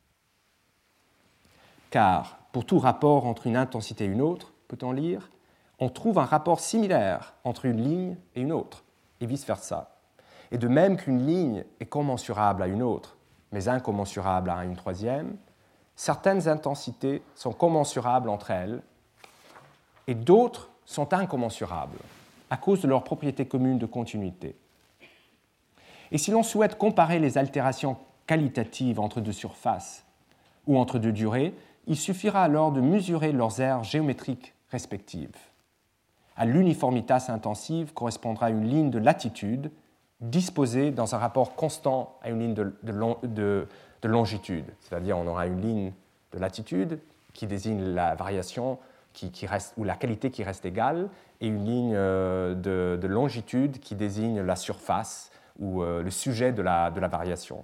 Speaker 2: Car, pour tout rapport entre une intensité et une autre, peut-on lire, on trouve un rapport similaire entre une ligne et une autre, et vice-versa. Et de même qu'une ligne est commensurable à une autre, mais incommensurable à une troisième, certaines intensités sont commensurables entre elles, et d'autres sont incommensurables, à cause de leur propriété commune de continuité. Et si l'on souhaite comparer les altérations qualitatives entre deux surfaces ou entre deux durées, il suffira alors de mesurer leurs aires géométriques respectives. À l'uniformitas intensive correspondra une ligne de latitude disposée dans un rapport constant à une ligne de, de, long, de, de longitude. C'est-à-dire on aura une ligne de latitude qui désigne la variation qui, qui reste, ou la qualité qui reste égale, et une ligne de, de longitude qui désigne la surface ou euh, le sujet de la, de la variation.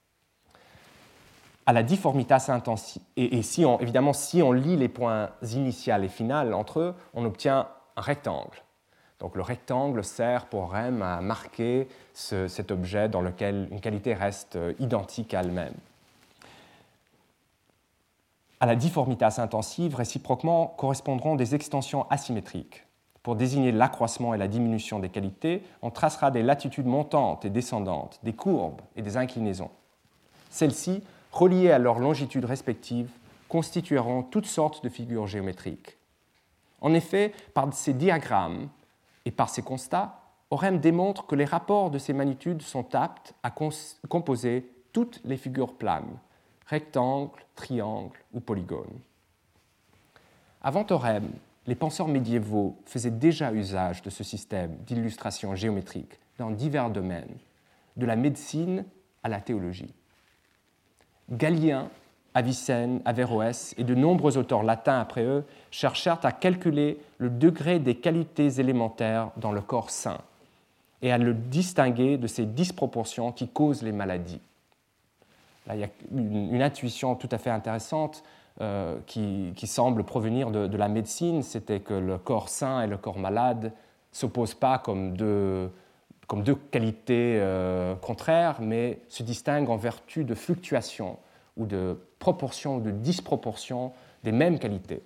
Speaker 2: À la difformitas intensive, et, et si on, évidemment, si on lie les points initial et final entre eux, on obtient un rectangle. Donc le rectangle sert pour Orem à marquer ce, cet objet dans lequel une qualité reste identique à elle-même. À la difformitas intensive, réciproquement, correspondront des extensions asymétriques. Pour désigner l'accroissement et la diminution des qualités, on tracera des latitudes montantes et descendantes, des courbes et des inclinaisons. Celles-ci, reliées à leurs longitudes respectives, constitueront toutes sortes de figures géométriques. En effet, par ces diagrammes et par ces constats, Orem démontre que les rapports de ces magnitudes sont aptes à composer toutes les figures planes, rectangles, triangles ou polygones. Avant Orem, les penseurs médiévaux faisaient déjà usage de ce système d'illustration géométrique dans divers domaines, de la médecine à la théologie. Galien, Avicenne, Averroès et de nombreux auteurs latins après eux cherchèrent à calculer le degré des qualités élémentaires dans le corps sain et à le distinguer de ces disproportions qui causent les maladies. Là, il y a une, une intuition tout à fait intéressante euh, qui, qui semble provenir de, de la médecine, c'était que le corps sain et le corps malade ne s'opposent pas comme deux, comme deux qualités euh, contraires, mais se distinguent en vertu de fluctuations ou de proportions ou de disproportions des mêmes qualités.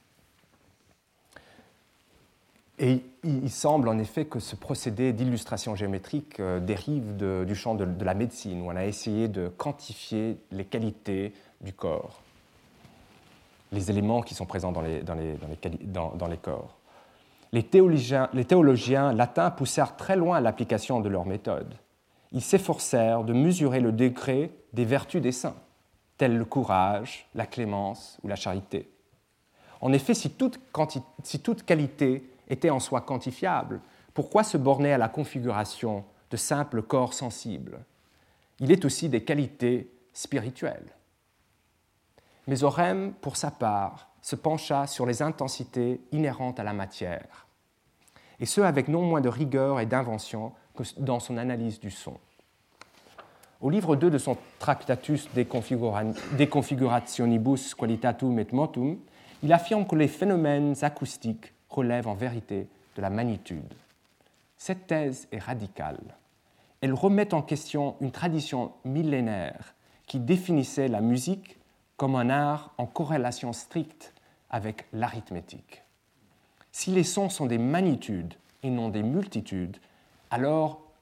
Speaker 2: Et il semble en effet que ce procédé d'illustration géométrique euh, dérive de, du champ de, de la médecine, où on a essayé de quantifier les qualités du corps, les éléments qui sont présents dans les, dans les, dans les, dans, dans les corps. Les théologiens, les théologiens latins poussèrent très loin l'application de leur méthode. Ils s'efforcèrent de mesurer le degré des vertus des saints, tels le courage, la clémence ou la charité. En effet, si toute, quanti- si toute qualité était en soi quantifiable, pourquoi se borner à la configuration de simples corps sensibles ? Il est aussi des qualités spirituelles. Mais Orem, pour sa part, se pencha sur les intensités inhérentes à la matière, et ce avec non moins de rigueur et d'invention que dans son analyse du son. Au livre deux de son Tractatus de Configurationibus Qualitatum et Motum, il affirme que les phénomènes acoustiques relève en vérité de la magnitude. Cette thèse est radicale. Elle remet en question une tradition millénaire qui définissait la musique comme un art en corrélation stricte avec l'arithmétique. Si les sons sont des magnitudes et non des multitudes, alors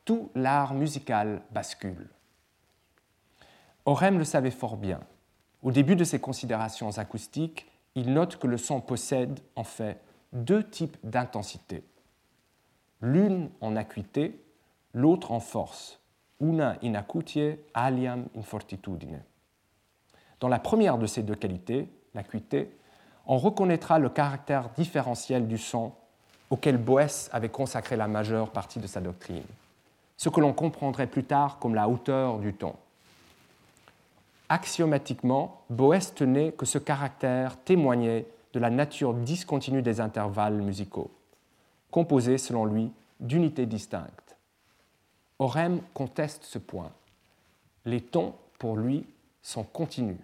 Speaker 2: tout l'art musical bascule. Orem le savait fort bien. Au début de ses considérations acoustiques, il note que le son possède, en fait, deux types d'intensité. L'une en acuité, l'autre en force. Una in acutie, aliam in fortitudine. Dans la première de ces deux qualités, l'acuité, on reconnaîtra le caractère différentiel du son auquel Boès avait consacré la majeure partie de sa doctrine, ce que l'on comprendrait plus tard comme la hauteur du ton. Axiomatiquement, Boès tenait que ce caractère témoignait de la nature discontinue des intervalles musicaux, composés, selon lui, d'unités distinctes. Orem conteste ce point. Les tons, pour lui, sont continus.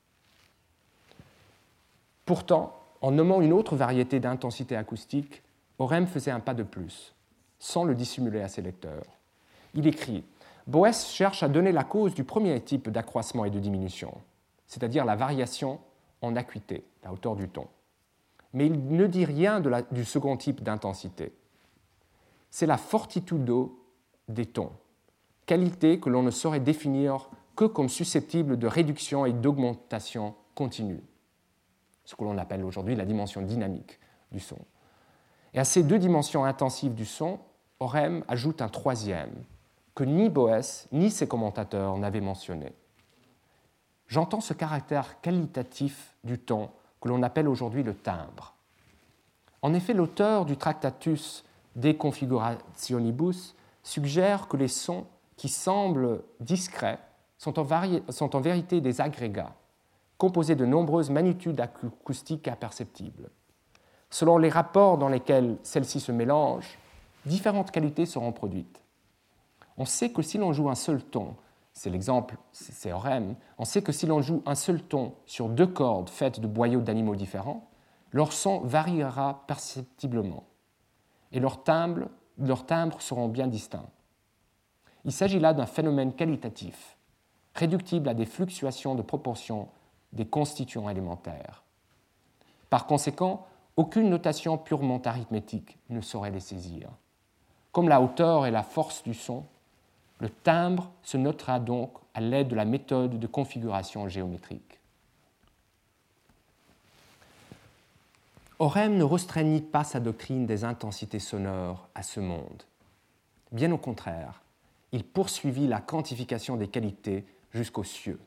Speaker 2: Pourtant, en nommant une autre variété d'intensité acoustique, Orem faisait un pas de plus, sans le dissimuler à ses lecteurs. Il écrit « Boès cherche à donner la cause du premier type d'accroissement et de diminution, c'est-à-dire la variation en acuité, la hauteur du ton. Mais il ne dit rien de la, du second type d'intensité. C'est la fortitudo des tons, qualité que l'on ne saurait définir que comme susceptible de réduction et d'augmentation continue, ce que l'on appelle aujourd'hui la dimension dynamique du son. Et à ces deux dimensions intensives du son, Orem ajoute un troisième, que ni Boès ni ses commentateurs n'avaient mentionné. J'entends ce caractère qualitatif du ton que l'on appelle aujourd'hui le timbre. En effet, l'auteur du Tractatus De Configurationibus suggère que les sons qui semblent discrets sont en, vari... sont en vérité des agrégats, composés de nombreuses magnitudes acoustiques imperceptibles. Selon les rapports dans lesquels celles-ci se mélangent, différentes qualités seront produites. On sait que si l'on joue un seul ton, c'est l'exemple, c'est Orem, on sait que si l'on joue un seul ton sur deux cordes faites de boyaux d'animaux différents, leur son variera perceptiblement et leurs timbres, leurs timbres seront bien distincts. Il s'agit là d'un phénomène qualitatif, réductible à des fluctuations de proportion des constituants élémentaires. Par conséquent, aucune notation purement arithmétique ne saurait les saisir. Comme la hauteur et la force du son, le timbre se notera donc à l'aide de la méthode de configuration géométrique. Orem ne restreignit pas sa doctrine des intensités sonores à ce monde. Bien au contraire, il poursuivit la quantification des qualités jusqu'aux cieux.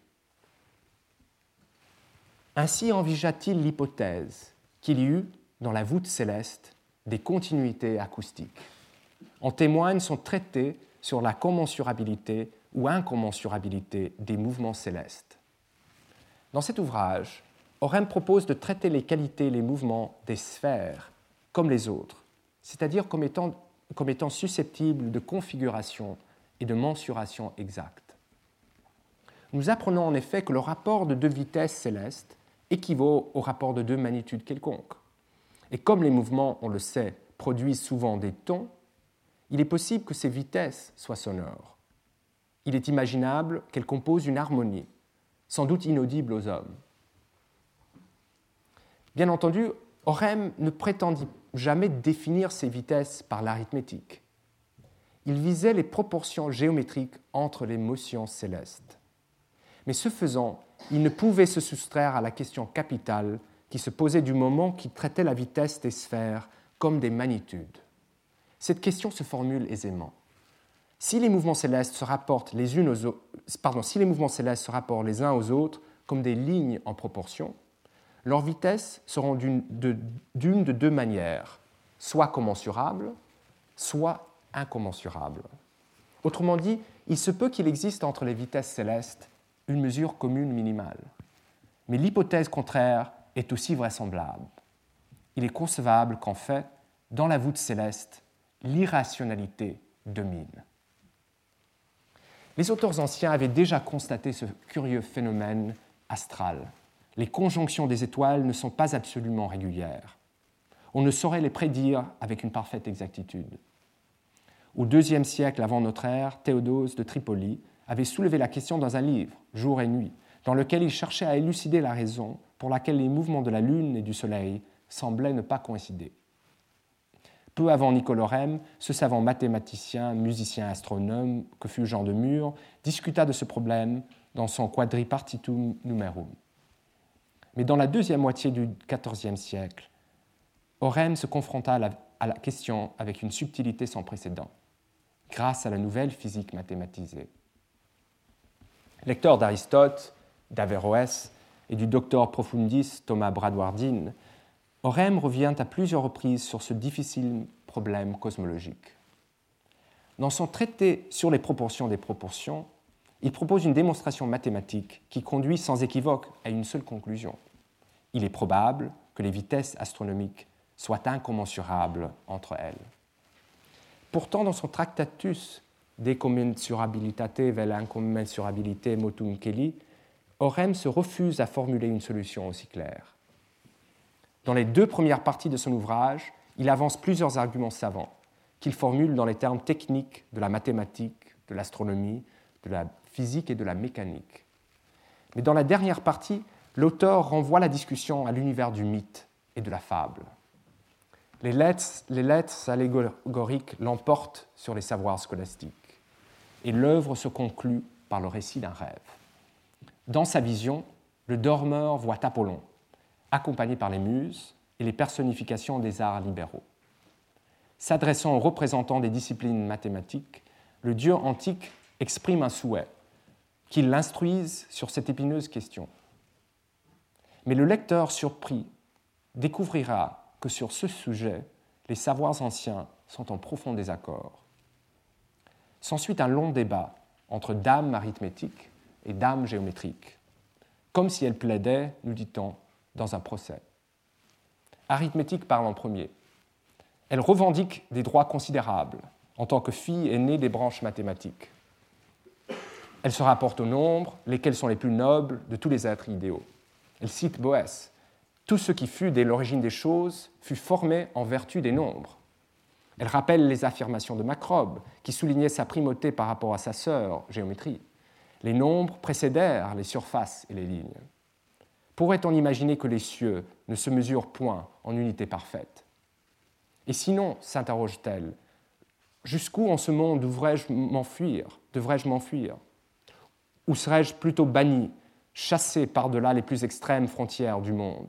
Speaker 2: Ainsi envisagea-t-il l'hypothèse qu'il y eut, dans la voûte céleste, des continuités acoustiques. En témoigne son traité sur la commensurabilité ou incommensurabilité des mouvements célestes. Dans cet ouvrage, Orem propose de traiter les qualités et les mouvements des sphères comme les autres, c'est-à-dire comme étant, comme étant susceptibles de configuration et de mensuration exacte. Nous apprenons en effet que le rapport de deux vitesses célestes équivaut au rapport de deux magnitudes quelconques. Et comme les mouvements, on le sait, produisent souvent des tons, il est possible que ces vitesses soient sonores. Il est imaginable qu'elles composent une harmonie, sans doute inaudible aux hommes. Bien entendu, Orem ne prétendit jamais définir ces vitesses par l'arithmétique. Il visait les proportions géométriques entre les motions célestes. Mais ce faisant, il ne pouvait se soustraire à la question capitale qui se posait du moment qu'il traitait la vitesse des sphères comme des magnitudes. Cette question se formule aisément. Si les mouvements célestes se rapportent les unes aux autres, pardon, si les mouvements célestes se rapportent les uns aux autres comme des lignes en proportion, leurs vitesses seront d'une de, d'une de deux manières, soit commensurables, soit incommensurables. Autrement dit, il se peut qu'il existe entre les vitesses célestes une mesure commune minimale. Mais l'hypothèse contraire est aussi vraisemblable. Il est concevable qu'en fait, dans la voûte céleste, l'irrationalité domine. Les auteurs anciens avaient déjà constaté ce curieux phénomène astral. Les conjonctions des étoiles ne sont pas absolument régulières. On ne saurait les prédire avec une parfaite exactitude. Au deuxième siècle avant notre ère, Théodose de Tripoli avait soulevé la question dans un livre, Jour et nuit, dans lequel il cherchait à élucider la raison pour laquelle les mouvements de la Lune et du Soleil semblaient ne pas coïncider. Peu avant Nicole Orem, ce savant mathématicien, musicien, astronome que fut Jean de Mur, discuta de ce problème dans son Quadripartitum Numerum. Mais dans la deuxième moitié du quatorzième siècle, Orem se confronta à la, à la question avec une subtilité sans précédent, grâce à la nouvelle physique mathématisée. Lecteur d'Aristote, d'Averroès et du docteur profundis Thomas Bradwardine, Orem revient à plusieurs reprises sur ce difficile problème cosmologique. Dans son traité sur les proportions des proportions, il propose une démonstration mathématique qui conduit sans équivoque à une seule conclusion. Il est probable que les vitesses astronomiques soient incommensurables entre elles. Pourtant, dans son Tractatus De commensurabilitate vel incommensurabilite motum celi, Orem se refuse à formuler une solution aussi claire. Dans les deux premières parties de son ouvrage, il avance plusieurs arguments savants qu'il formule dans les termes techniques de la mathématique, de l'astronomie, de la physique et de la mécanique. Mais dans la dernière partie, l'auteur renvoie la discussion à l'univers du mythe et de la fable. Les lettres, les lettres allégoriques l'emportent sur les savoirs scolastiques, et l'œuvre se conclut par le récit d'un rêve. Dans sa vision, le dormeur voit Apollon, accompagné par les muses et les personnifications des arts libéraux. S'adressant aux représentants des disciplines mathématiques, le dieu antique exprime un souhait, qu'il l'instruise sur cette épineuse question. Mais le lecteur surpris découvrira que sur ce sujet, les savoirs anciens sont en profond désaccord. S'ensuit un long débat entre dames arithmétiques et dames géométriques, comme si elles plaidaient, nous dit-on, dans un procès. Arithmétique parle en premier. Elle revendique des droits considérables en tant que fille aînée des branches mathématiques. Elle se rapporte aux nombres, lesquels sont les plus nobles de tous les êtres idéaux. Elle cite Boès. Tout ce qui fut dès l'origine des choses fut formé en vertu des nombres. Elle rappelle les affirmations de Macrobe, qui soulignait sa primauté par rapport à sa sœur, géométrie. Les nombres précédèrent les surfaces et les lignes. Pourrait-on imaginer que les cieux ne se mesurent point en unité parfaite? Et sinon, s'interroge-t-elle, jusqu'où en ce monde devrais-je m'enfuir, devrais-je m'enfuir? Ou serais-je plutôt banni, chassé par-delà les plus extrêmes frontières du monde?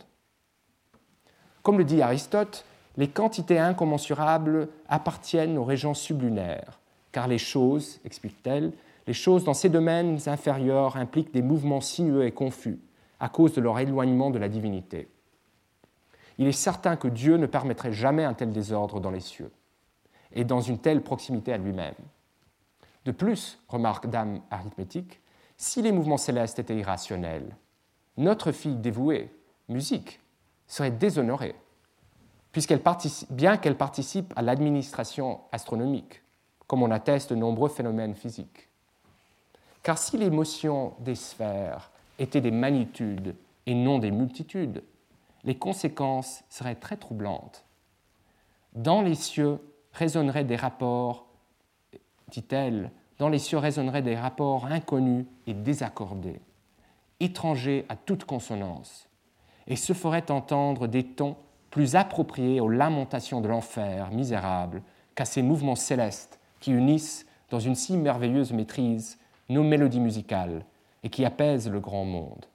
Speaker 2: Comme le dit Aristote, les quantités incommensurables appartiennent aux régions sublunaires, car les choses, explique-t-elle, les choses dans ces domaines inférieurs impliquent des mouvements sinueux et confus, à cause de leur éloignement de la divinité. Il est certain que Dieu ne permettrait jamais un tel désordre dans les cieux, et dans une telle proximité à lui-même. De plus, remarque Dame arithmétique, si les mouvements célestes étaient irrationnels, notre fille dévouée, musique, serait déshonorée, puisqu'elle participe, bien qu'elle participe à l'administration astronomique, comme on atteste de nombreux phénomènes physiques. Car si les motions des sphères étaient des magnitudes et non des multitudes, les conséquences seraient très troublantes. Dans les cieux résonneraient des rapports, dit-elle, dans les cieux résonneraient des rapports inconnus et désaccordés, étrangers à toute consonance, et se feraient entendre des tons plus appropriés aux lamentations de l'enfer misérable qu'à ces mouvements célestes qui unissent dans une si merveilleuse maîtrise nos mélodies musicales et qui apaisent le grand monde.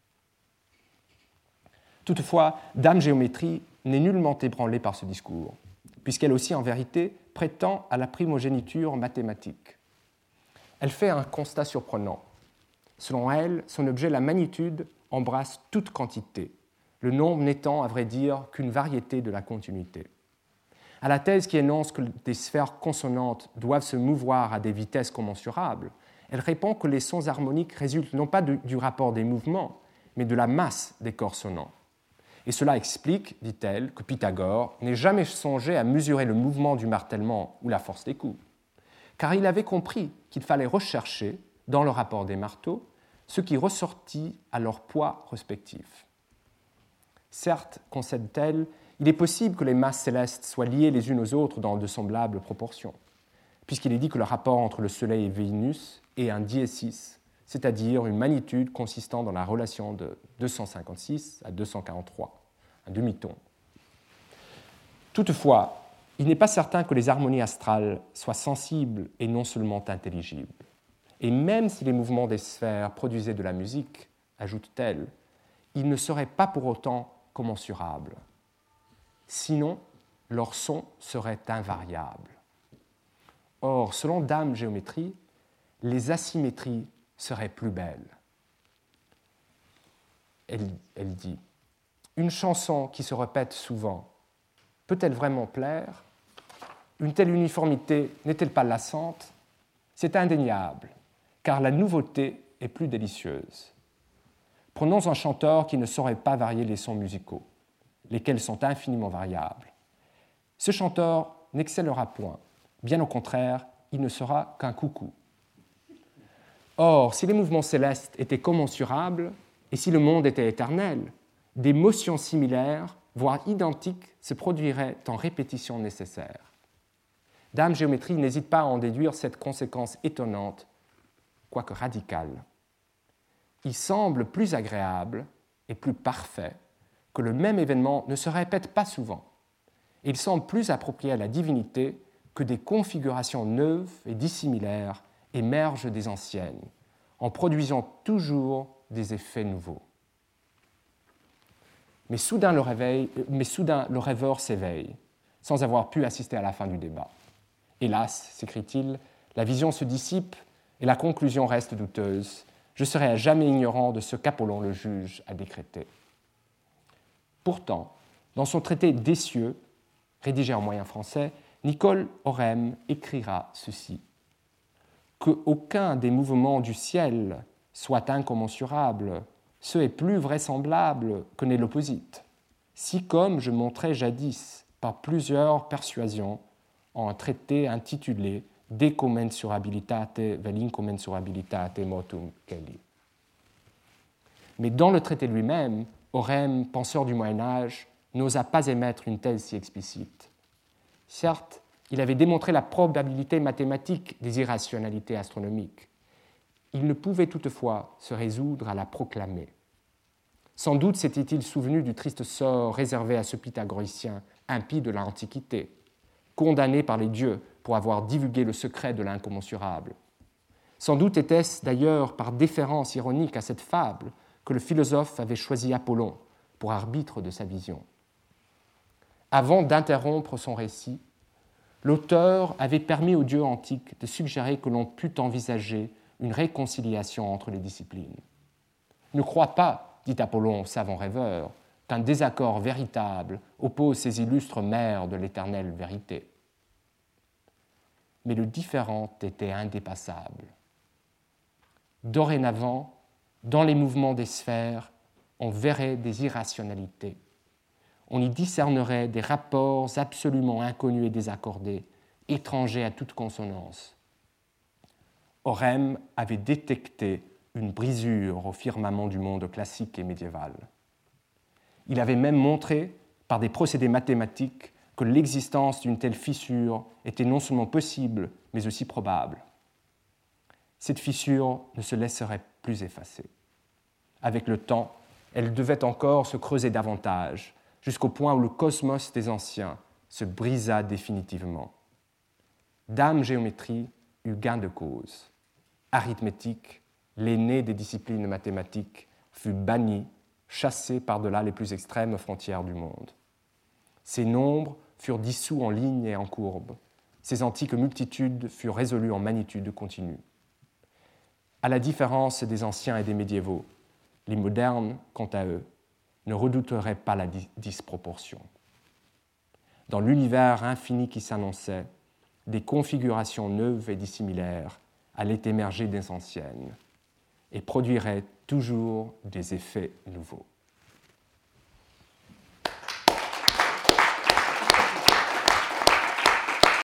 Speaker 2: Toutefois, Dame Géométrie n'est nullement ébranlée par ce discours, puisqu'elle aussi, en vérité, prétend à la primogéniture mathématique. Elle fait un constat surprenant. Selon elle, son objet, la magnitude, embrasse toute quantité, le nombre n'étant, à vrai dire, qu'une variété de la continuité. À la thèse qui énonce que des sphères consonantes doivent se mouvoir à des vitesses commensurables, elle répond que les sons harmoniques résultent non pas de, du rapport des mouvements, mais de la masse des corps sonnants. Et cela explique, dit-elle, que Pythagore n'ait jamais songé à mesurer le mouvement du martèlement ou la force des coups, car il avait compris qu'il fallait rechercher, dans le rapport des marteaux, ce qui ressortit à leur poids respectif. Certes, concède-t-elle, il est possible que les masses célestes soient liées les unes aux autres dans de semblables proportions, puisqu'il est dit que le rapport entre le Soleil et Vénus est un diesis, c'est-à-dire une magnitude consistant dans la relation de deux cent cinquante-six à deux cent quarante-trois, un demi-ton. Toutefois, il n'est pas certain que les harmonies astrales soient sensibles et non seulement intelligibles. Et même si les mouvements des sphères produisaient de la musique, ajoute-t-elle, ils ne seraient pas pour autant commensurables. Sinon, leur son serait invariable. Or, selon Dame Géométrie, les asymétries seraient plus belles. Elle, elle dit « Une chanson qui se répète souvent, peut-elle vraiment plaire ? Une telle uniformité n'est-elle pas lassante ? C'est indéniable, car la nouveauté est plus délicieuse. Prenons un chanteur qui ne saurait pas varier les sons musicaux, lesquels sont infiniment variables. Ce chanteur n'excellera point, bien au contraire, il ne sera qu'un coucou. Or, si les mouvements célestes étaient commensurables, et si le monde était éternel, des motions similaires, voire identiques, se produiraient en répétition nécessaire. Dame Géométrie n'hésite pas à en déduire cette conséquence étonnante, quoique radicale. Il semble plus agréable et plus parfait que le même événement ne se répète pas souvent. Et il semble plus approprié à la divinité que des configurations neuves et dissimilaires émergent des anciennes, en produisant toujours des effets nouveaux. Mais soudain le, réveil, mais soudain, le rêveur s'éveille, sans avoir pu assister à la fin du débat. Hélas, s'écrie-t-il, la vision se dissipe et la conclusion reste douteuse. Je serai à jamais ignorant de ce qu'Apollon le juge a décrété. Pourtant, dans son traité d'Essieux, rédigé en moyen français, Nicole Orem écrira ceci. Qu'aucun des mouvements du ciel soit incommensurable, ce est plus vraisemblable que n'est l'opposite. Si comme je montrais jadis par plusieurs persuasions en un traité intitulé De commensurabilitate vel incommensurabilitate motum celi. Mais dans le traité lui-même, Orem, penseur du Moyen-Âge, n'osa pas émettre une thèse si explicite. Certes, il avait démontré la probabilité mathématique des irrationalités astronomiques. Il ne pouvait toutefois se résoudre à la proclamer. Sans doute s'était-il souvenu du triste sort réservé à ce pythagoricien impie de l'Antiquité, condamné par les dieux pour avoir divulgué le secret de l'incommensurable. Sans doute était-ce d'ailleurs par déférence ironique à cette fable que le philosophe avait choisi Apollon pour arbitre de sa vision. Avant d'interrompre son récit, l'auteur avait permis aux dieux antiques de suggérer que l'on pût envisager une réconciliation entre les disciplines. Ne crois pas, dit Apollon au savant rêveur, qu'un désaccord véritable oppose ces illustres mères de l'éternelle vérité. Mais le différent était indépassable. Dorénavant, dans les mouvements des sphères, on verrait des irrationalités. On y discernerait des rapports absolument inconnus et désaccordés, étrangers à toute consonance. Orem avait détecté une brisure au firmament du monde classique et médiéval. Il avait même montré, par des procédés mathématiques, que l'existence d'une telle fissure était non seulement possible, mais aussi probable. Cette fissure ne se laisserait plus effacer. Avec le temps, elle devait encore se creuser davantage, jusqu'au point où le cosmos des anciens se brisa définitivement. Dame Géométrie eut gain de cause. Arithmétique, l'aîné des disciplines mathématiques, fut banni, chassé par-delà les plus extrêmes frontières du monde. Ses nombres furent dissous en lignes et en courbes. Ses antiques multitudes furent résolues en magnitude continue. À la différence des anciens et des médiévaux, les modernes, quant à eux, ne redouteraient pas la disproportion. Dans l'univers infini qui s'annonçait, des configurations neuves et dissimilaires allaient émerger des anciennes et produiraient toujours des effets nouveaux.